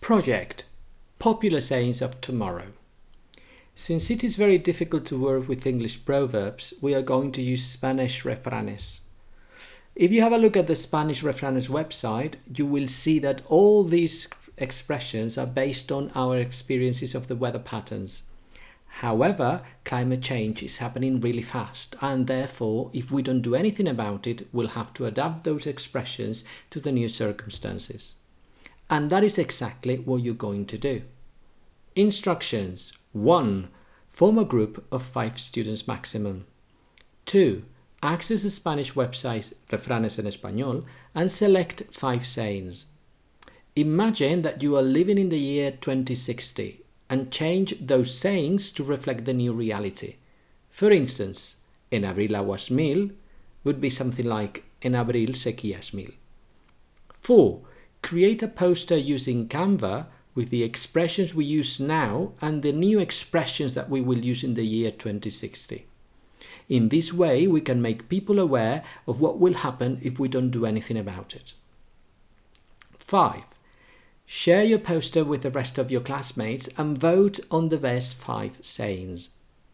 Project: Popular Sayings of Tomorrow. Since it is very difficult to work with English proverbs, we are going to use Spanish refranes. If you have a look at the Spanish refranes website, you will see that all these expressions are based on our experiences of the weather patterns. However, climate change is happening really fast, and therefore, if we don't do anything about it, we'll have to adapt those expressions to the new circumstances. And that is exactly what you're going to do. Instructions: 1. Form a group of 5 students maximum. 2. Access the Spanish website Refranes en Español and select 5 sayings. Imagine that you are living in the year 2060 and change those sayings to reflect the new reality. For instance, en abril aguas mil would be something like en abril sequías mil. 4. Create a poster using Canva with the expressions we use now and the new expressions that we will use in the year 2060. In this way, we can make people aware of what will happen if we don't do anything about it. 5. Share your poster with the rest of your classmates and vote on the best 5 sayings.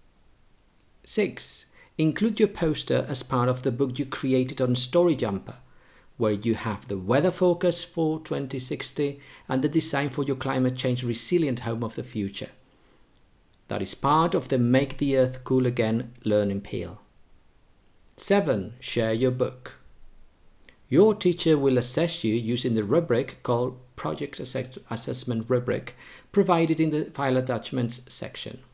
6. Include your poster as part of the book you created on StoryJumper, where you have the weather focus for 2060 and the design for your climate change resilient home of the future. That is part of the Make the Earth Cool Again learning peel. 7. Share your book. Your teacher will assess you using the rubric called Project Assessment Rubric provided in the File Attachments section.